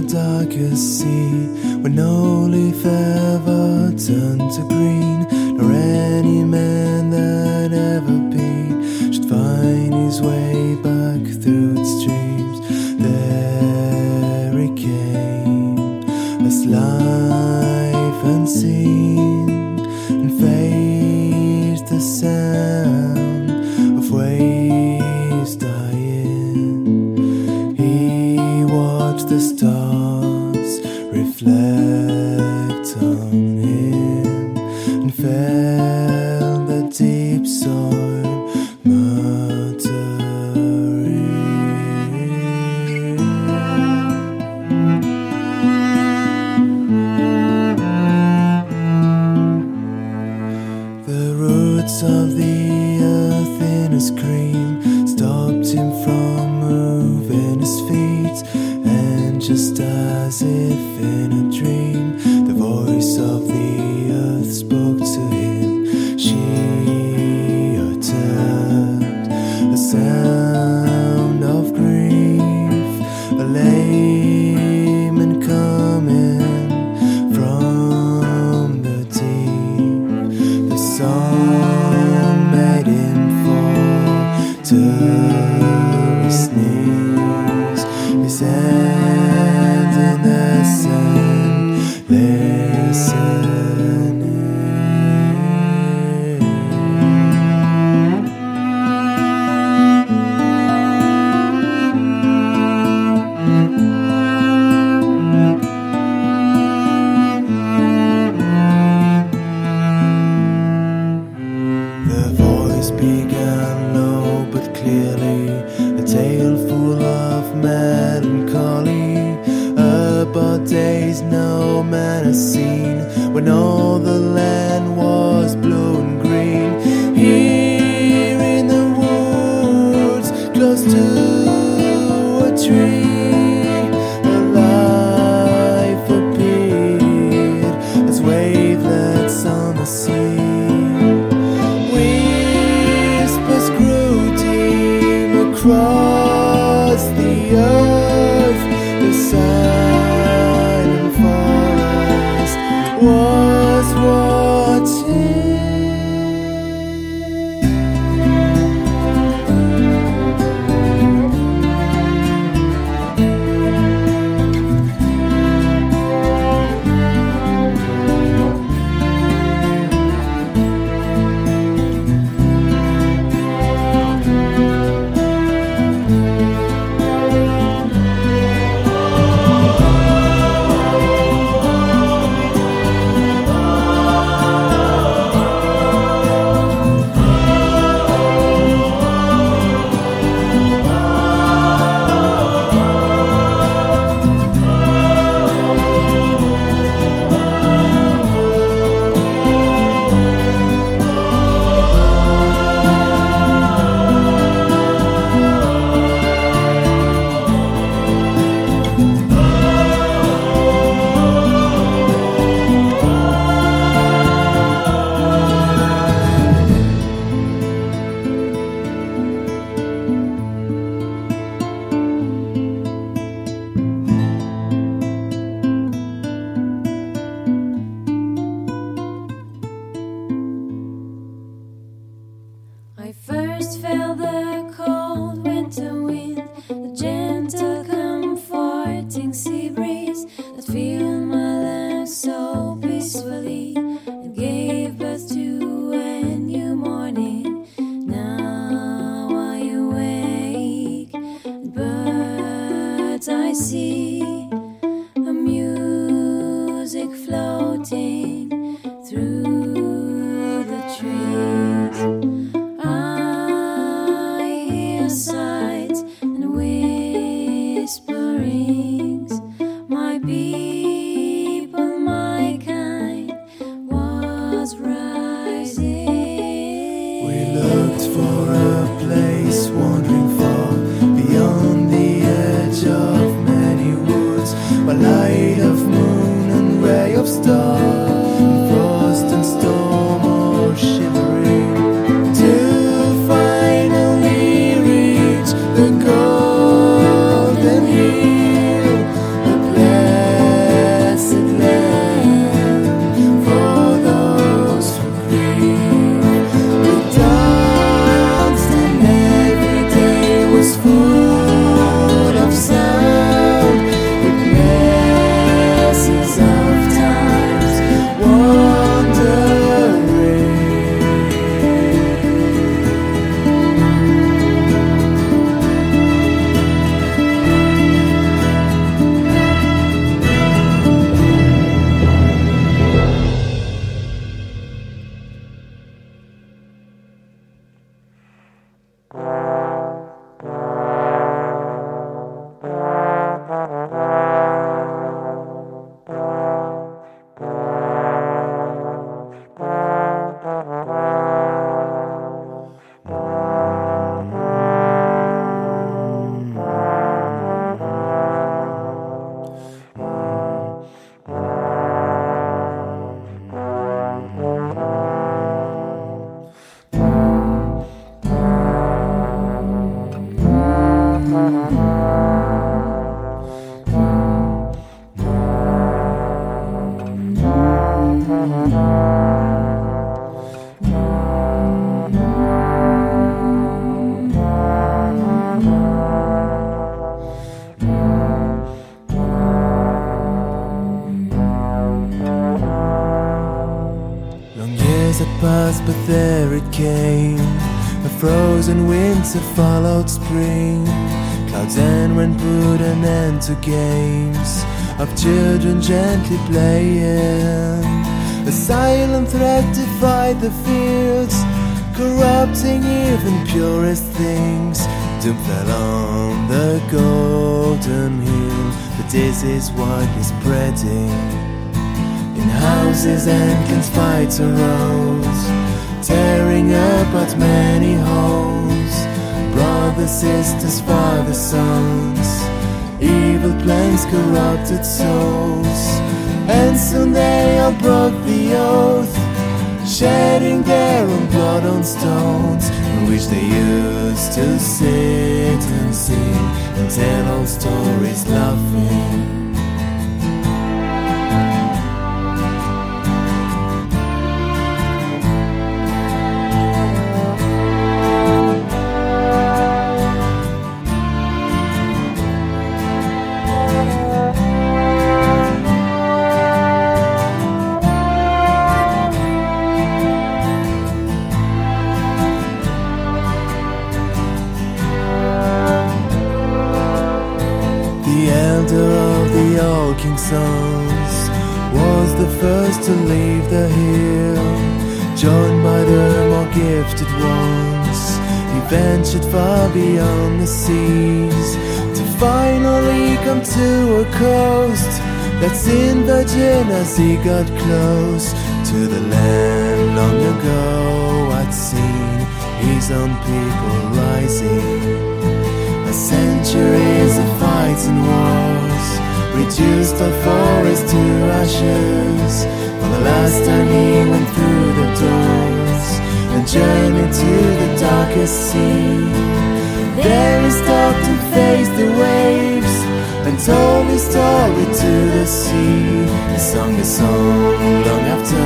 darkest sea, where no leaf ever turned to green, nor any man that ever been should find his way back through its streams. There he came, as life unseen, and faced the sound of waves dying. He watched the stars reflect on him, and felt the deep soil muttering. The roots of the earth in his cream stopped him from moving his feet, and just as if in a dream, the voice of the earth spoke to him. She uttered a sound of grief, a lament coming from the deep. The song made him fall to his knees, his hands in the sand, listening. The voice began low but clearly, a tale full of melancholy, about days no man has seen, when all the land was blue and green. Here in the woods, close to a tree, a life appeared as wavelets on the sea. Whispers grew deep across the earth. The silent forest was watching. I first felt the cold winter wind, the gentle comforting sea breeze that filled my lungs so peacefully, and gave birth to a new morning. Now I awake, and birds I see, a music floating through the trees. Sights and whisperings, my people, my kind, was rising. We looked for a place wandering far beyond the edge of many woods, by light of moon and ray of star, in frost and storm or shivering, to finally the golden hill, the place but there it came. A frozen winter followed spring. Clouds and rain put an end to games of children gently playing. A silent threat defied the fields, corrupting even purest things. Doom fell on the golden hill, but this is what is spreading. In houses endless fights arose, tearing apart many homes. Brothers, sisters, fathers, sons, evil plans corrupted souls. And soon they all broke the oath, shedding their own blood on stones, in which they used to sit and sing and tell old stories laughing. The elder of the old king's sons was the first to leave the hill, joined by the more gifted ones. He ventured far beyond the seas to finally come to a coast that's in Virgin. As he got close to the land long ago, I'd seen his own people rising. Centuries of fights and wars reduced our forest to ashes. For the last time he went through the doors and journeyed to the darkest sea. There he stopped and faced the waves and told his story to the sea. He sung a song long after